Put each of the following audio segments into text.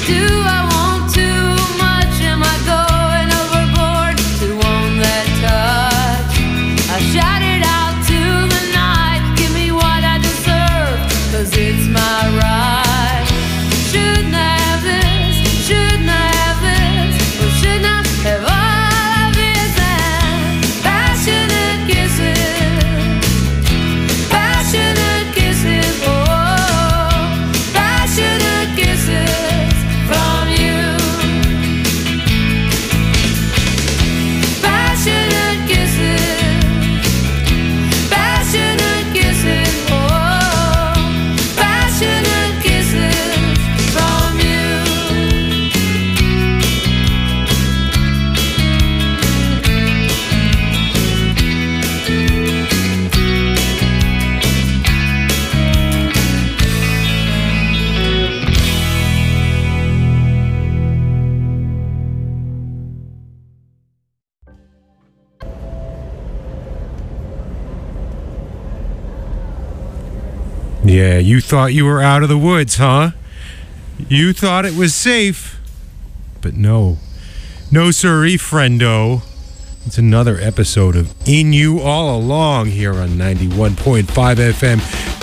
Yeah, you thought you were out of the woods, huh? You thought it was safe. But no. No siree, friendo. It's another episode of In You All Along here on 91.5 FM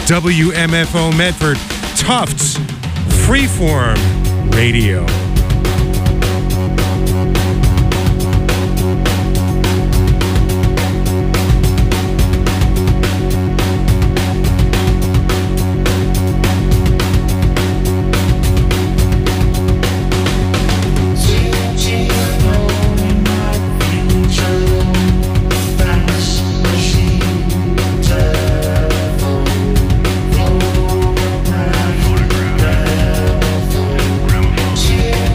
WMFO Medford, Tufts Freeform Radio. Yeah.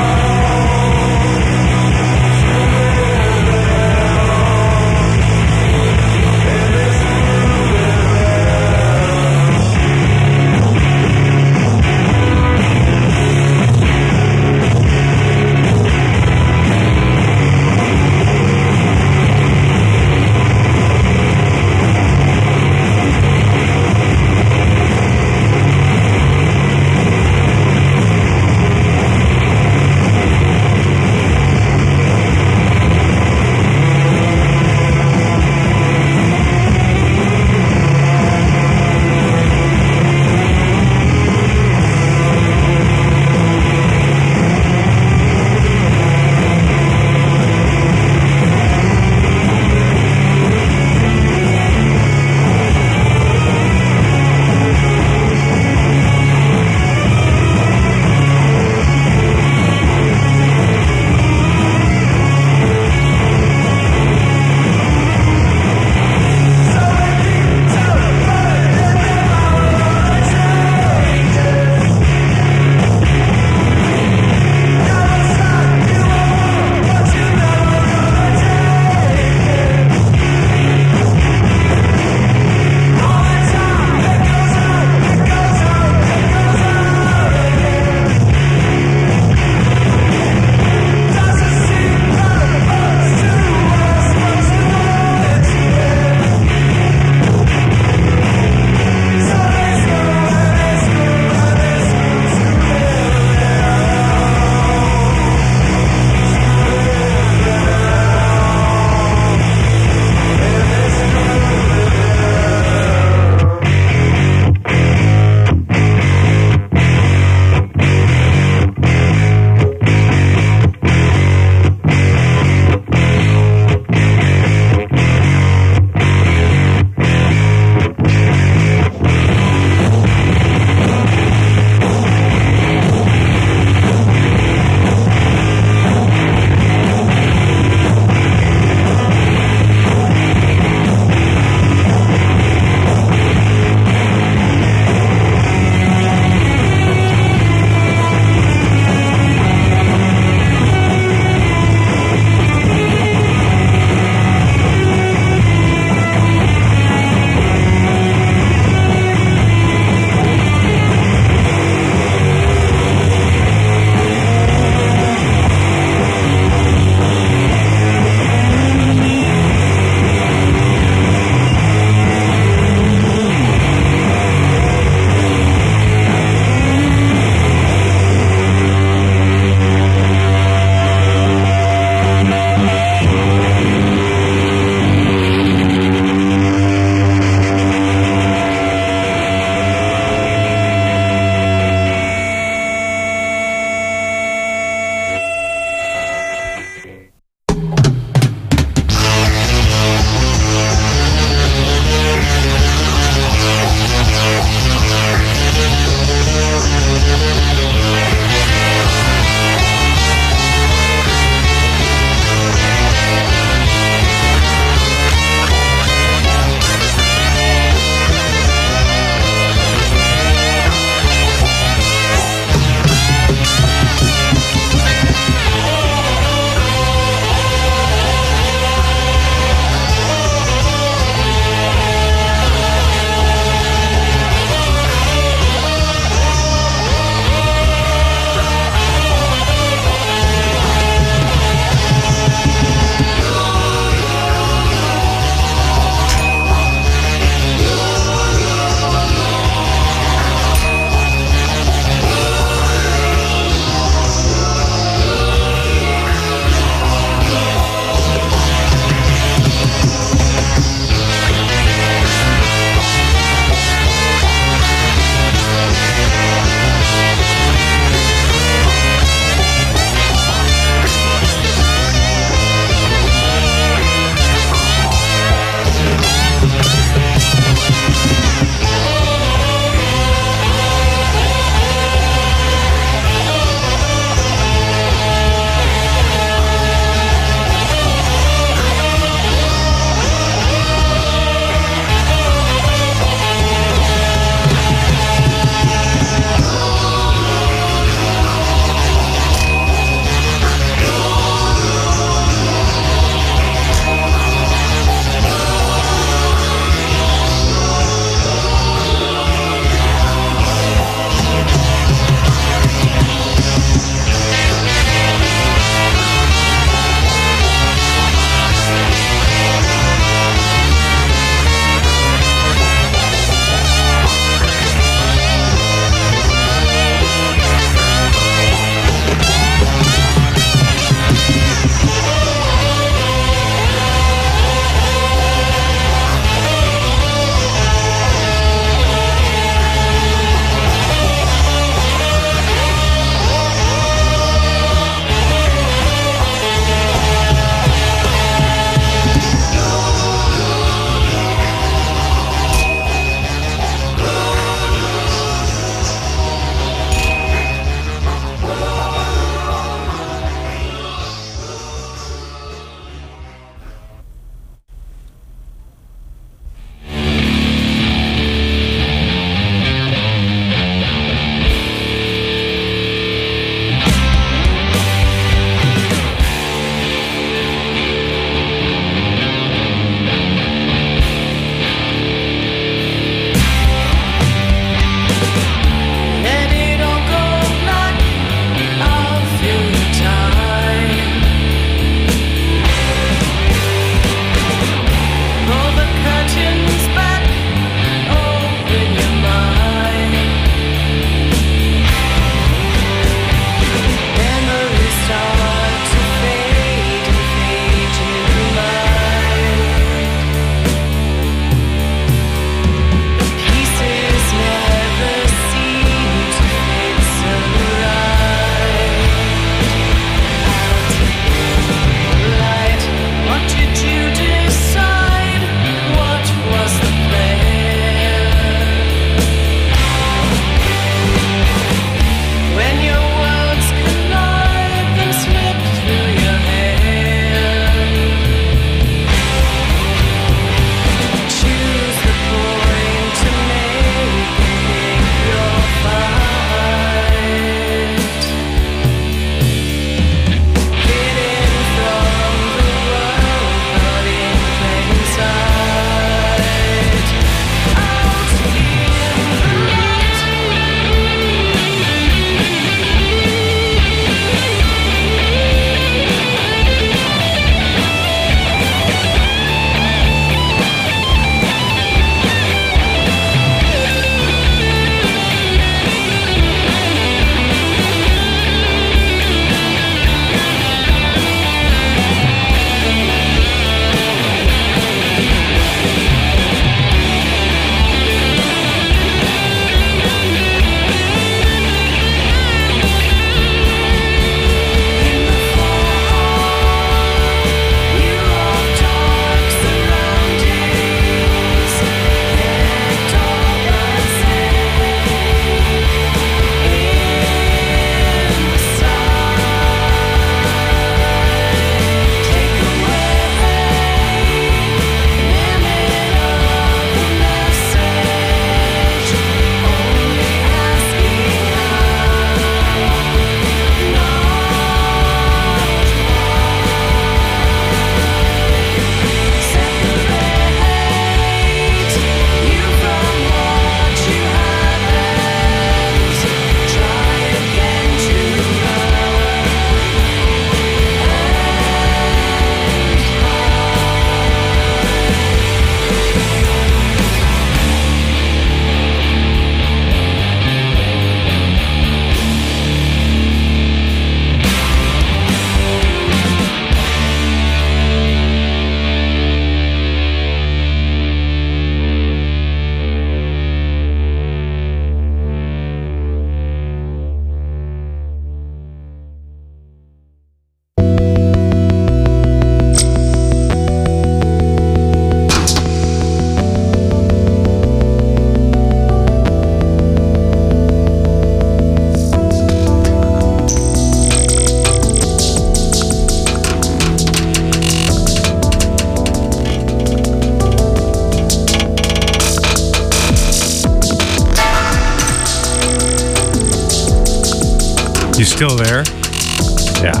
still there? Yeah.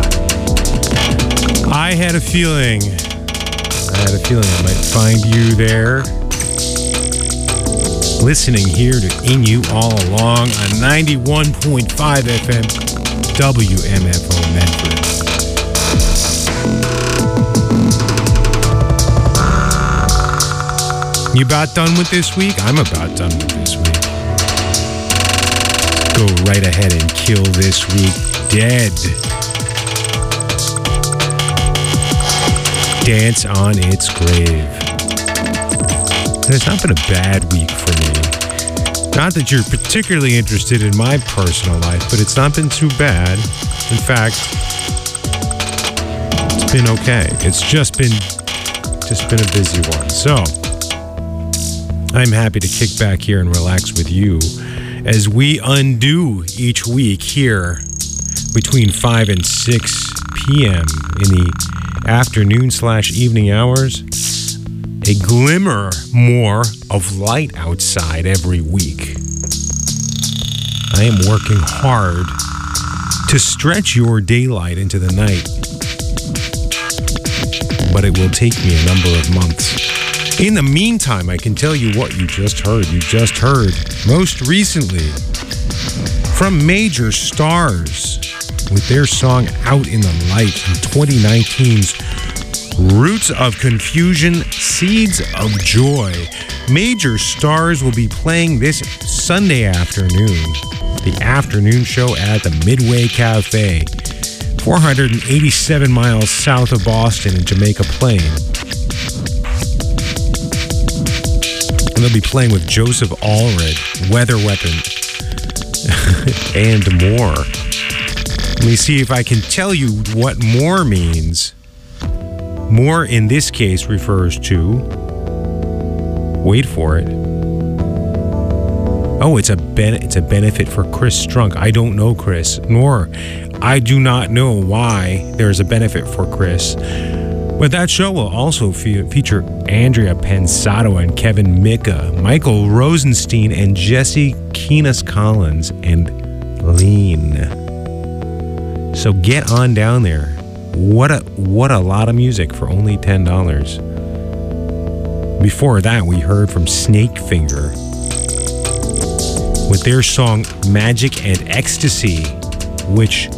I had a feeling I might find you there, listening here to In You All Along on 91.5 FM WMFO Medford. You about done with this week? I'm about done with this week. Go right ahead and kill this week dead. Dance on its grave. It's not been a bad week for me. Not that you're particularly interested in my personal life, but it's not been too bad. In fact, it's been okay. It's just been a busy one. So, I'm happy to kick back here and relax with you as we undo each week here between 5 and 6 p.m. in the afternoon/evening hours. A glimmer more of light outside every week. I am working hard to stretch your daylight into the night, but it will take me a number of months. In the meantime, I can tell you what you just heard. You just heard, most recently, from Major Stars with their song Out in the Light in 2019's Roots of Confusion, Seeds of Joy. Major Stars will be playing this Sunday afternoon, the afternoon show at the Midway Cafe, 487 miles south of Boston in Jamaica Plain. And they'll be playing with Joseph Allred, Weather Weapon, and more. Let me see if I can tell you what more means. More in this case refers to, wait for it. Oh, it's a benefit for Chris Strunk. I don't know Chris, nor I do not know why there's a benefit for Chris. But that show will also feature Andrea Pensato and Kevin Micka, Michael Rosenstein and Jesse Keenus Collins, and Lean. So get on down there. What a lot of music for only $10. Before that, we heard from Snakefinger with their song Magic and Ecstasy, which,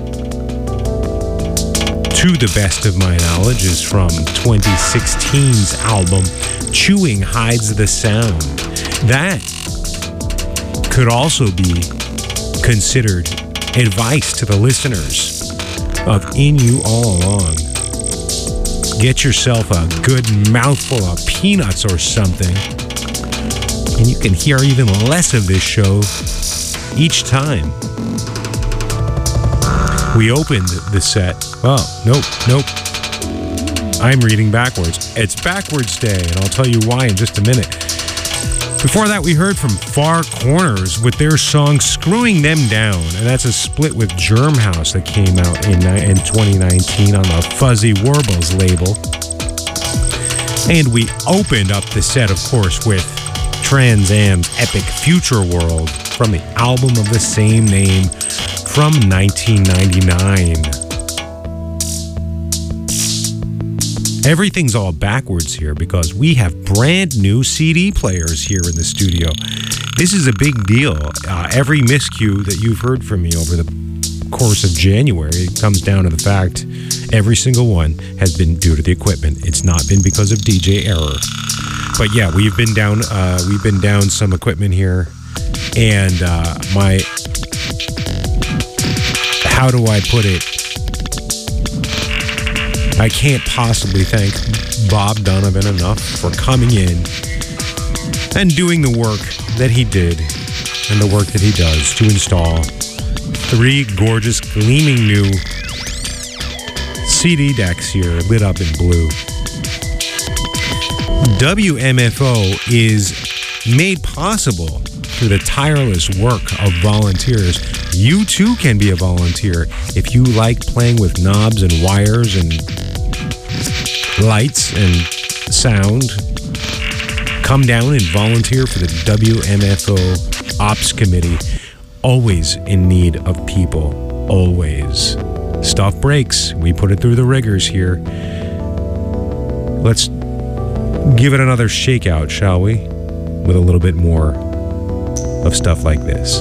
to the best of my knowledge, is from 2016's album Chewing Hides the Sound. That could also be considered advice to the listeners of In You All Along. Get yourself a good mouthful of peanuts or something, and you can hear even less of this show each time. We opened the set. Oh, nope. I'm reading backwards. It's backwards day, and I'll tell you why in just a minute. Before that, we heard from Far Corners with their song Screwing Them Down, and that's a split with Germhouse that came out in 2019 on the Fuzzy Warbles label. And we opened up the set, of course, with Trans Am's epic Future World from the album of the same name from 1999. Everything's all backwards here because we have brand new CD players here in the studio. This is a big deal. Every miscue that you've heard from me over the course of January comes down to the fact every single one has been due to the equipment. It's not been because of DJ error. But yeah, we've been down some equipment here, and how do I put it? I can't possibly thank Bob Donovan enough for coming in and doing the work that he did and the work that he does to install 3 gorgeous, gleaming new CD decks here lit up in blue. WMFO is made possible through the tireless work of volunteers. You too can be a volunteer if you like playing with knobs and wires and lights and sound. Come down and volunteer for the WMFO Ops Committee, always in need of people. always. Stuff breaks. We put it through the rigors here. Let's give it another shakeout, shall we? With a little bit more of stuff like this.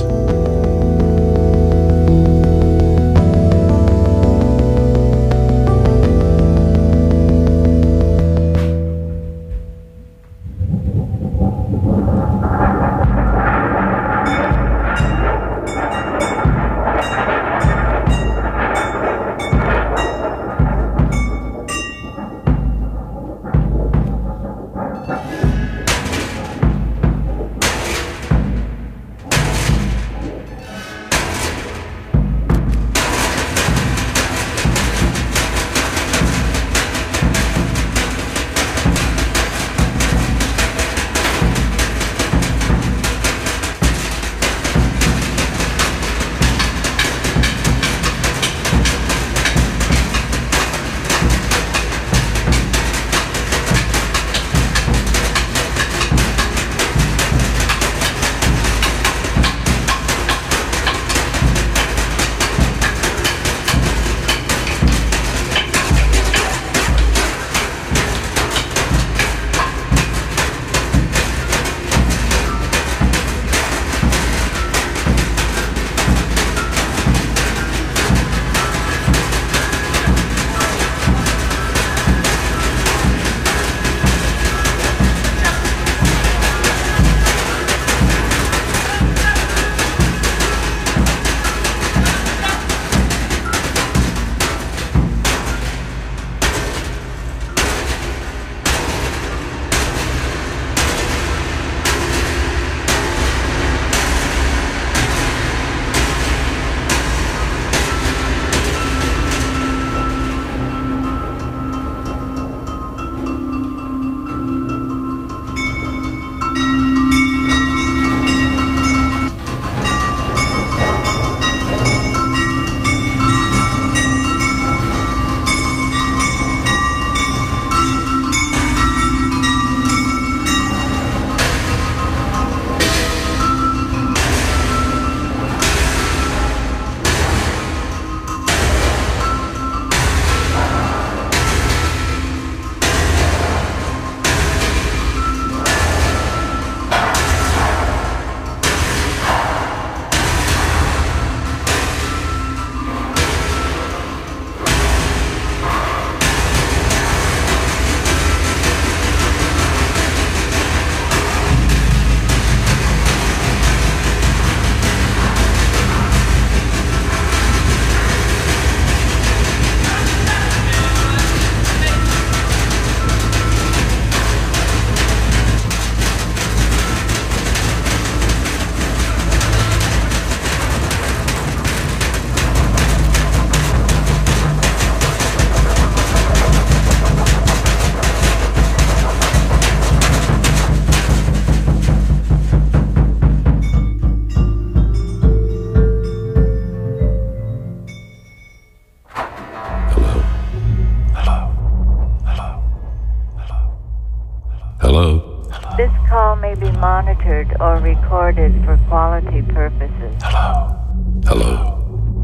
may be monitored or recorded for quality purposes. Hello. Hello.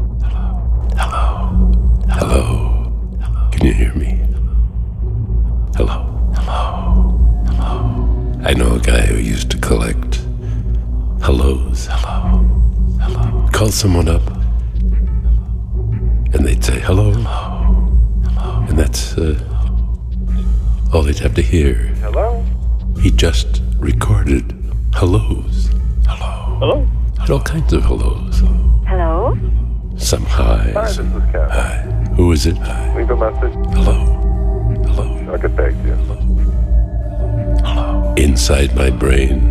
Hello. Hello. Hello. Can you hear me? Hello. Hello. Hello. I know a guy who used to collect hellos. Hello. Hello. Call someone up and they'd say hello. Hello. And that's all they'd have to hear. Hello? He just recorded hellos. Hello. Hello? And all kinds of hellos. Hello? Some highs. Hi, this is Cat. Hi. Who is it? Hi. Leave a message. Hello. Hello. I'll get back to you. Hello. Inside my brain,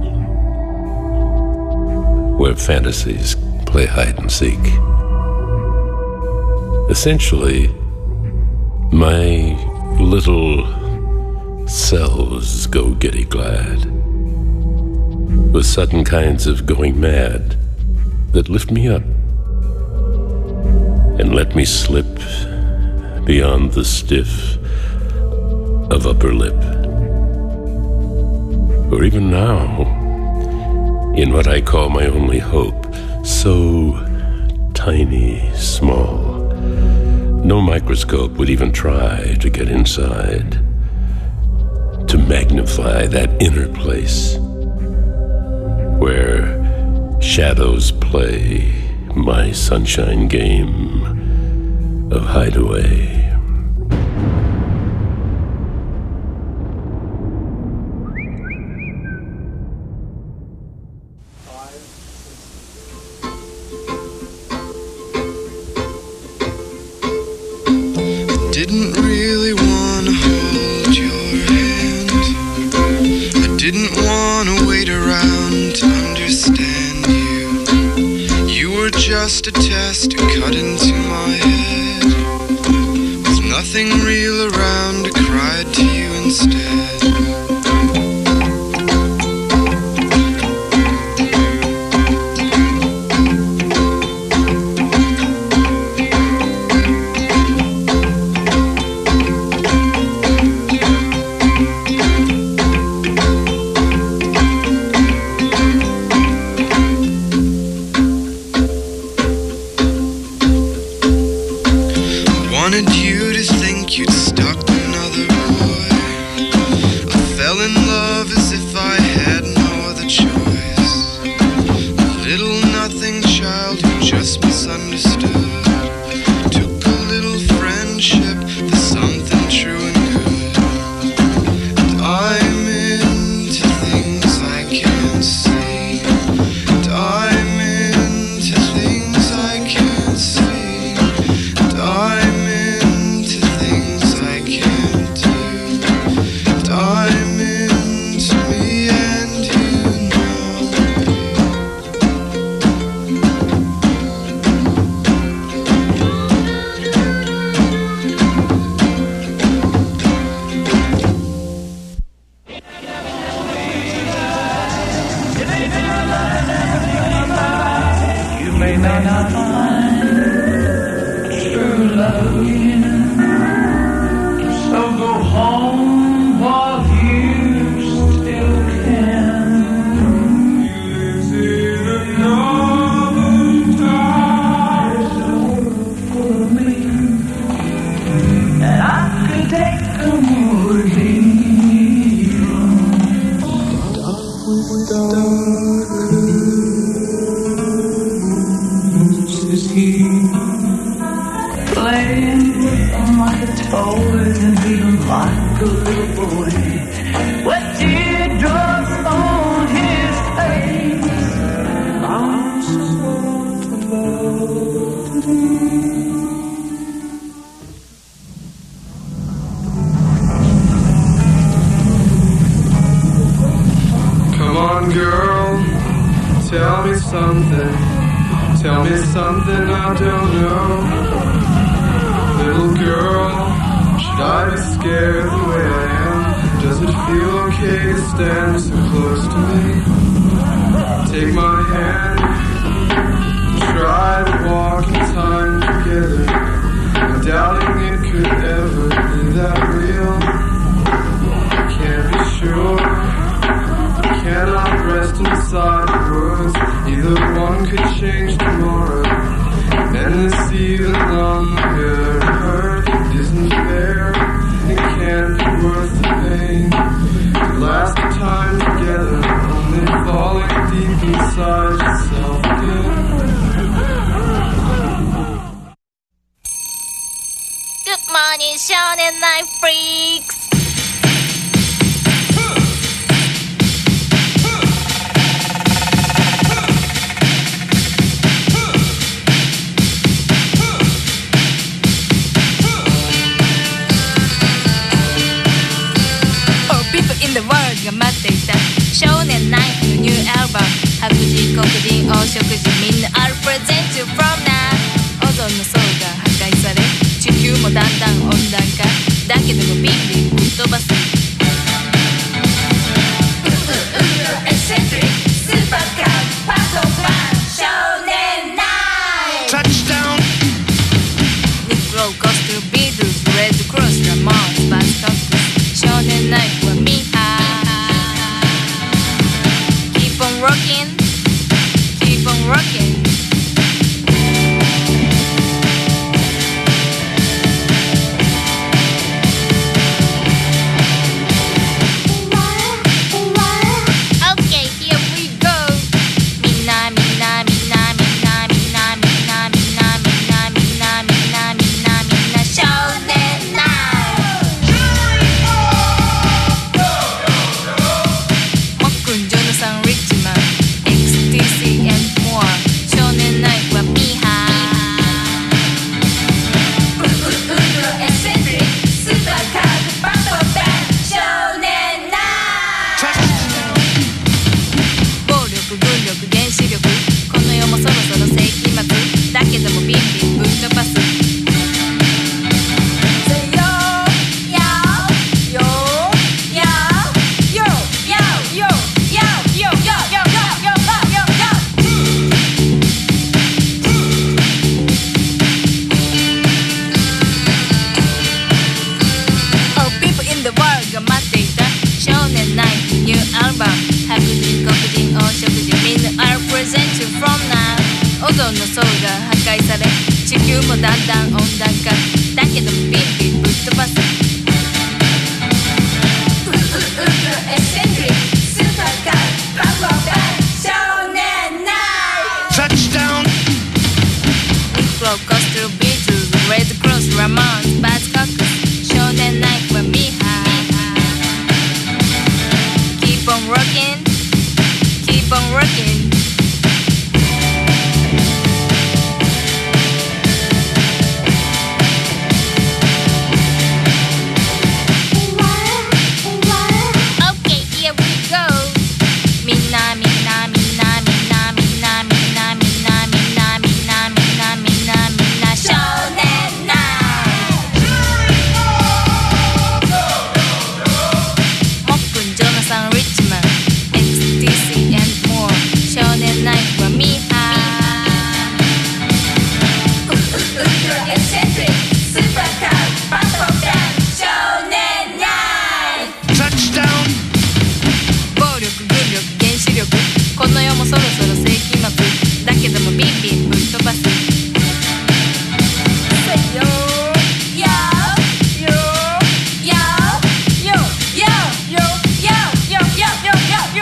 where fantasies play hide and seek. Essentially, my little selves go giddy glad with sudden kinds of going mad that lift me up and let me slip beyond the stiff of upper lip. Or even now, in what I call my only hope, so tiny, small. No microscope would even try to get inside, to magnify that inner place where shadows play my sunshine game of hideaway. Didn't really wanna hold your hand. I didn't wanna wait around to understand you. You were just a test cut into my head. With nothing real around, I cried to you instead. Wanted you to think you'd stalked another boy. I fell in love as if I had no other choice. A little nothing child who just misunderstood. Took a little friendship for something true and good. And I'm into things I can't see. And I'm into things I can't see. And I'm I'm into me and you know. You may not find true love again, so go home while you still can. Is it another time for me? And I could take the morning. Is he playing on like a toy and feeling like a little boy with teardrops on his face? I'm supposed to love you. Come on, girl, tell me something. Tell me something I don't know. Little girl, should I be scared the way I am? Does it feel okay to stand so close to me? Take my hand, try to walk in time together. I'm doubting it could ever be that real. Can't be sure, cannot rest inside the words. Either one could change tomorrow. And this even on the hurt isn't fair. It can't be worth the pain. To last a time together, only falling deep inside yourself again. Good morning, Shonen Night Freaks! In the world が待っていた少年ナイフのニューアルバム白人黒人黄色人みんな I'll present you from now オゾンの層が破壊され地球もだんだん温暖化だけどもビンビン吹っ飛ばすエキセントリックスーパーカーパートバン少年ナイフ Touchdown! Nick Lowe goes to Beatles Red Cross Ramones Bad Company 少年ナイフはミーKeep on rocking, keep on rocking. アルバム白人黒人黄色人みんな I'll present you from now オゾンの層が破壊され地球もだんだん温暖化だけどビンビンぶっ飛ばすエセントリックスーパーカーバンバンバン少年ナイト Touchdown Big Flow, Coastal Beatles, Red Cross, Ramones, Buzzcocks 少年ナイトはミーハー Keep on rocking, keep on rocking Okay, here we go みんなみんなみんなみんなみんなみんなみんなみんなみんなみんなみんなみんな少年ナイトもっくんジョナサン・リッチマン XTC and more 少年ナイトはミーハーウルトラエセントリックスーパーカーバンドダン少年ナイト Touchdown 暴力軍力原子力この世もそろそろ世紀末だけどもビンビンぶっ飛ばす Say yo yo yo yo yo yo yo yo yo yo yo yo yo yo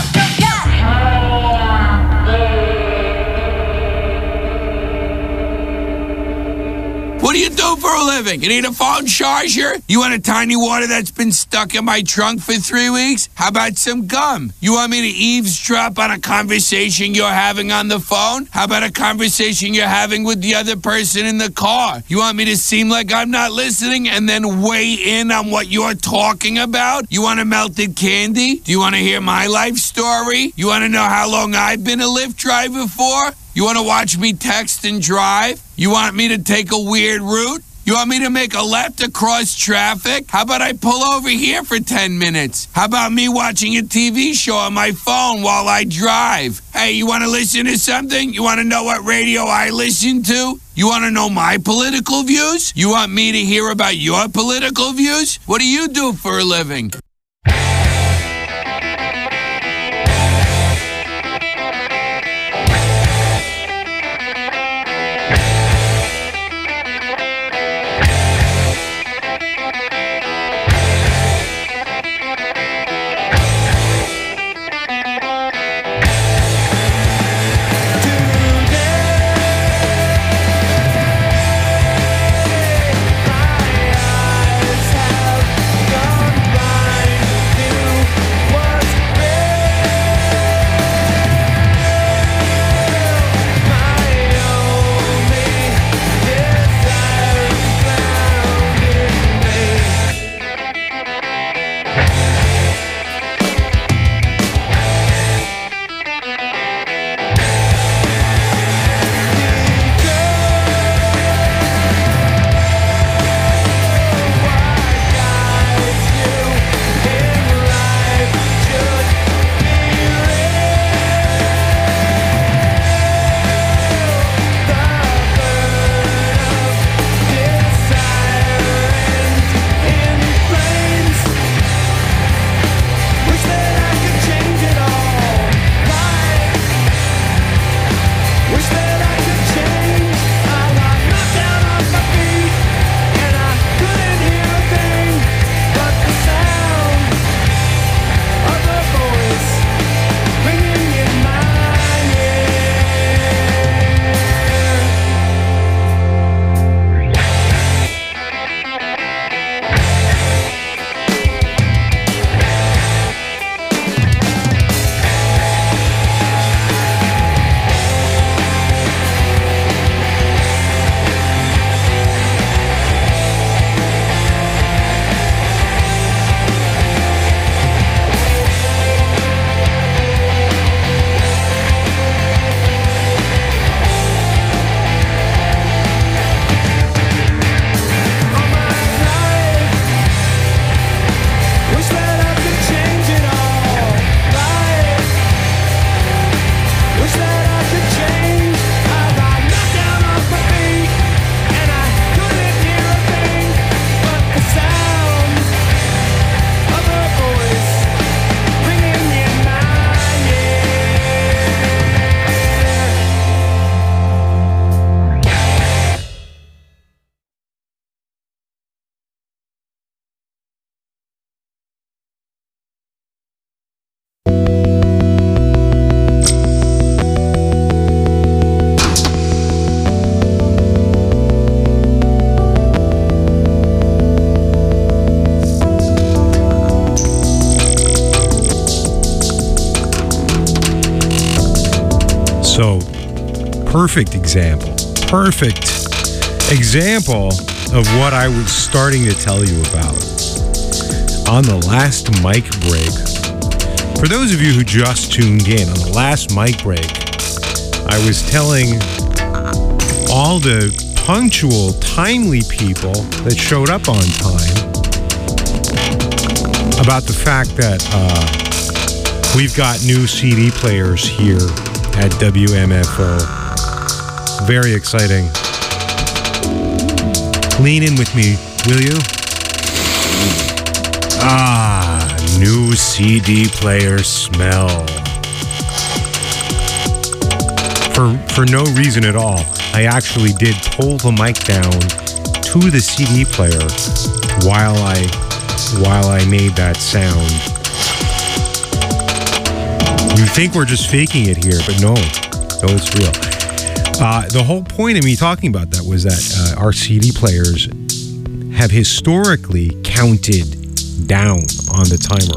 What do you do for a living? You need a phone charger? You want a tiny water that's been stuck in my trunk for 3 weeks? How about some gum? You want me to eavesdrop on a conversation you're having on the phone? How about a conversation you're having with the other person in the car? You want me to seem like I'm not listening and then weigh in on what you're talking about? You want a melted candy? Do you want to hear my life story? You want to know how long I've been a Lyft driver for? You want to watch me text and drive? You want me to take a weird route? You want me to make a left across traffic? How about I pull over here for 10 minutes? How about me watching a TV show on my phone while I drive? Hey, you want to listen to something? You want to know what radio I listen to? You want to know my political views? You want me to hear about your political views? What do you do for a living? So, perfect example of what I was starting to tell you about on the last mic break. For those of you who just tuned in, on the last mic break, I was telling all the punctual, timely people that showed up on time about the fact that we've got new CD players here at WMFO. Very exciting. Lean in with me, will you? New CD player smell. For no reason at all, I actually did pull the mic down to the CD player while I made that sound. You think we're just faking it here, but no, it's real. The whole point of me talking about that was that our CD players have historically counted down on the timer,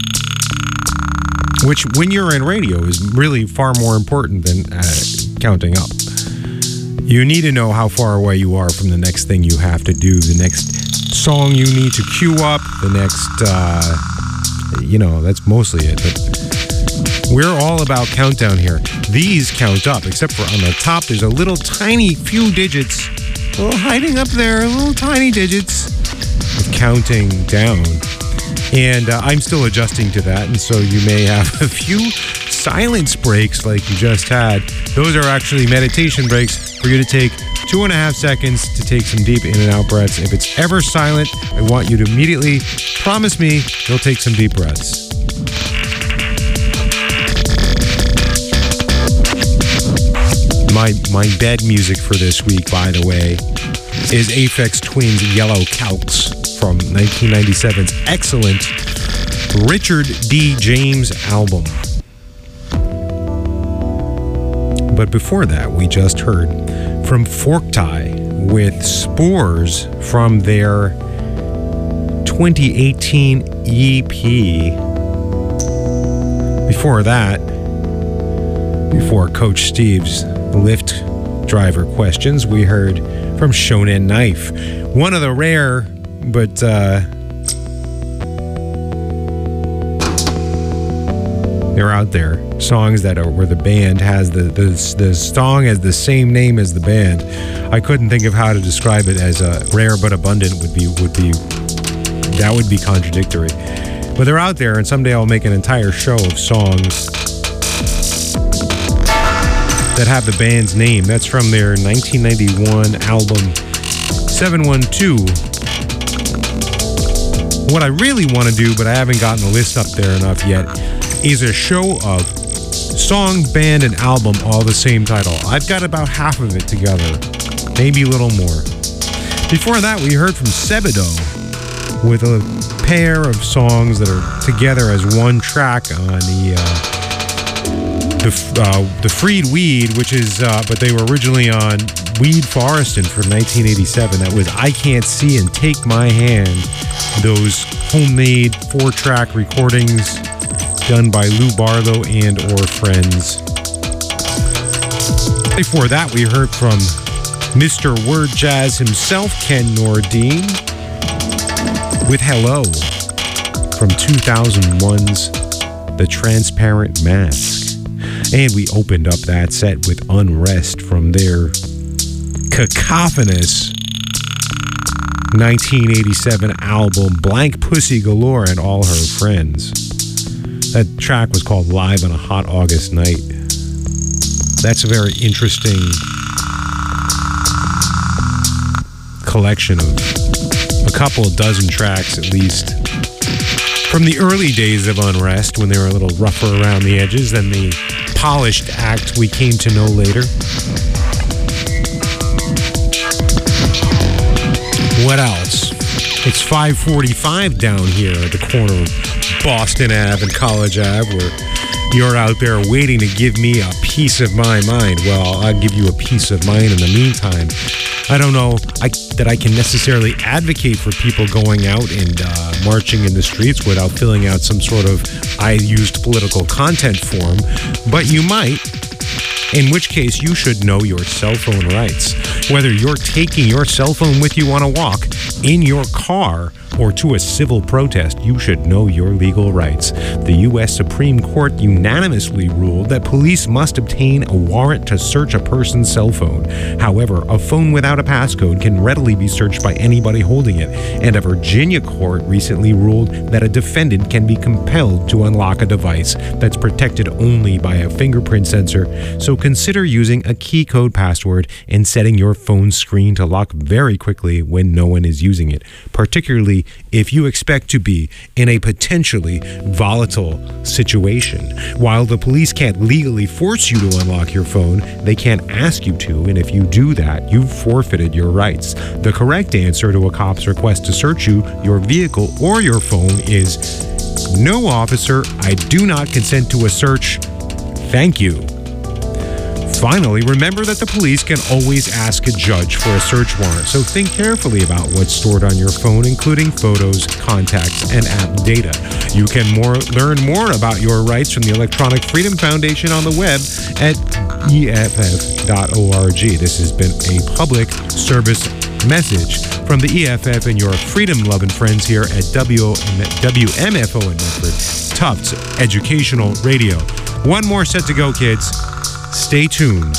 which when you're in radio is really far more important than counting up. You need to know how far away you are from the next thing you have to do, the next song you need to queue up, the next, that's mostly it. But we're all about countdown here. These count up, except for on the top, there's a little tiny few digits, a little hiding up there, little tiny digits of counting down. And I'm still adjusting to that, and so you may have a few silence breaks like you just had. Those are actually meditation breaks for you to take 2.5 seconds to take some deep in and out breaths. If it's ever silent, I want you to immediately promise me you'll take some deep breaths. My bed music for this week, by the way, is Aphex Twin's Yellow Calcs from 1997's excellent Richard D. James album. But before that, we just heard from Forktie with Spores from their 2018 EP. Before that, before Coach Steve's Lyft driver questions, we heard from Shonen Knife, one of the rare but they're out there songs that are where the band has the song has the same name as the band. I couldn't think of how to describe it as rare but abundant would be that would be contradictory. But they're out there, and someday I'll make an entire show of songs that have the band's name. That's from their 1991 album 712. What I really want to do, but I haven't gotten the list up there enough yet, is a show of song, band, and album all the same title. I've got about half of it together, maybe a little more. Before that, we heard from Sebadoh with a pair of songs that are together as one track on the Freed Weed, which is, but they were originally on Weed Forestin from 1987. That was I Can't See and Take My Hand, those homemade 4-track recordings done by Lou Barlow and or friends. Before that, we heard from Mr. Word Jazz himself, Ken Nordine, with Hello from 2001's The Transparent Mask. And we opened up that set with Unrest from their cacophonous 1987 album Blank Pussy Galore and All Her Friends. That track was called Live on a Hot August Night. That's a very interesting collection of a couple of dozen tracks at least from the early days of Unrest, when they were a little rougher around the edges than the polished act we came to know later. What else? It's 5:45 down here at the corner of Boston Ave and College Ave, where you're out there waiting to give me a piece of my mind. Well, I'll give you a piece of mine in the meantime. I don't know that I can necessarily advocate for people going out and marching in the streets without filling out some sort of I used political content form, but you might. in which case you should know your cell phone rights. Whether you're taking your cell phone with you on a walk, in your car, or to a civil protest, you should know your legal rights. The U.S. Supreme Court unanimously ruled that police must obtain a warrant to search a person's cell phone. However, a phone without a passcode can readily be searched by anybody holding it, and a Virginia court recently ruled that a defendant can be compelled to unlock a device that's protected only by a fingerprint sensor. So consider using a key code password and setting your phone's screen to lock very quickly when no one is using it, particularly if you expect to be in a potentially volatile situation. While the police can't legally force you to unlock your phone, they can ask you to, and if you do that, you've forfeited your rights. The correct answer to a cop's request to search you, your vehicle, or your phone is, "No, officer, I do not consent to a search. Thank you." Finally, remember that the police can always ask a judge for a search warrant, so think carefully about what's stored on your phone, including photos, contacts, and app data. You can learn more about your rights from the Electronic Freedom Foundation on the web at EFF.org. This has been a public service message from the EFF and your freedom-loving friends here at WMFO in Medford, Tufts Educational Radio. One more set to go, kids. Stay tuned.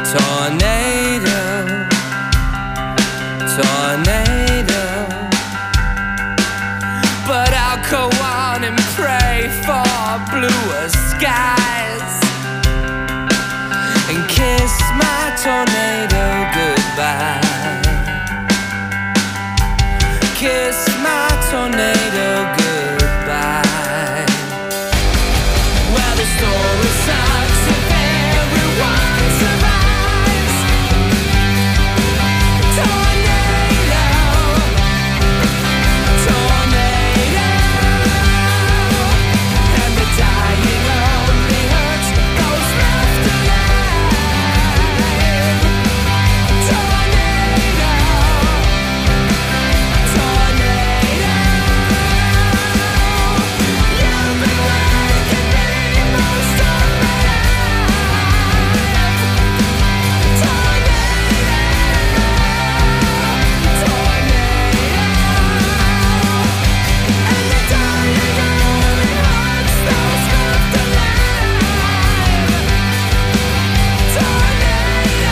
Tornado, tornado. But I'll go on and pray for bluer skies and kiss my tornado goodbye. Kiss my tornado goodbye. Well, the story sucks if everyone survives. Tornado, tornado, and the dying only hurts those left alive. Tornado, tornado, you've been waking me most of my life. Tornado, tornado, and the dying only hurts those left alive. Tornado,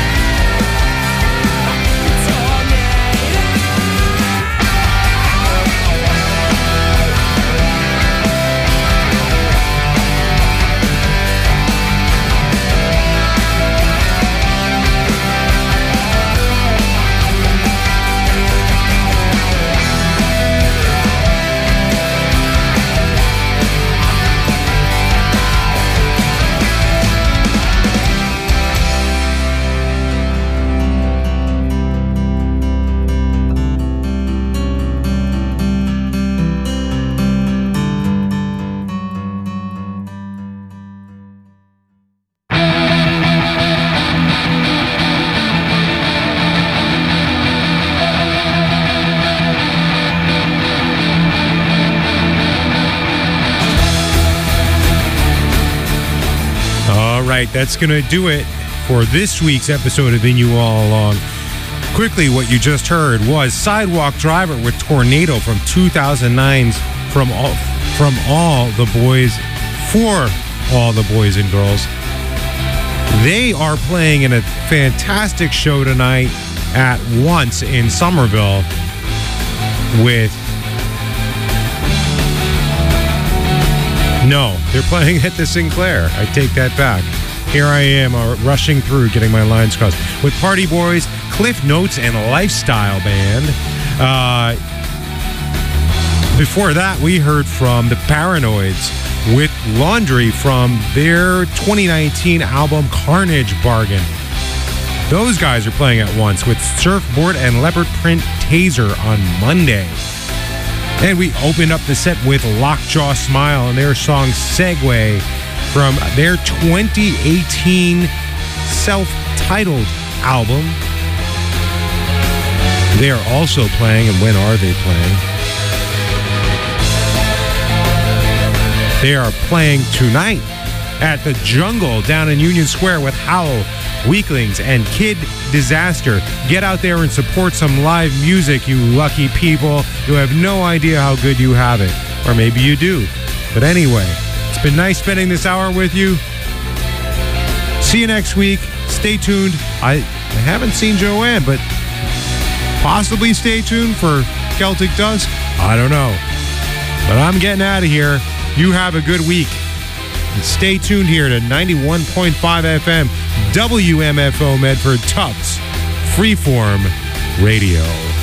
All right, that's going to do it for this week's episode of In You All Along. Quickly, what you just heard was Sidewalk Driver with Tornado from 2009's From All the Boys, for all the boys and girls. They are playing in a fantastic show tonight at Once in Somerville with... No, they're playing at the Sinclair. I take that back. Here I am rushing through, getting my lines crossed. With Party Boys, Cliff Notes, and Lifestyle Band. Before that, we heard from the Paranoids with Laundry from their 2019 album Carnage Bargain. Those guys are playing at Once with Surfboard and Leopard Print Taser on Monday. And we opened up the set with Lockjaw Smile and their song Segway from their 2018 self-titled album. They are also playing, and when are they playing? They are playing tonight at the Jungle down in Union Square with Howl, Weaklings, and Kid Disaster. Get out there and support some live music, you lucky people. You have no idea how good you have it. Or maybe you do. But anyway, it's been nice spending this hour with you. See you next week. Stay tuned. I haven't seen Joanne, but possibly stay tuned for Celtic Dusk. I don't know. But I'm getting out of here. You have a good week. And stay tuned here to 91.5 FM WMFO Medford Tufts Freeform Radio.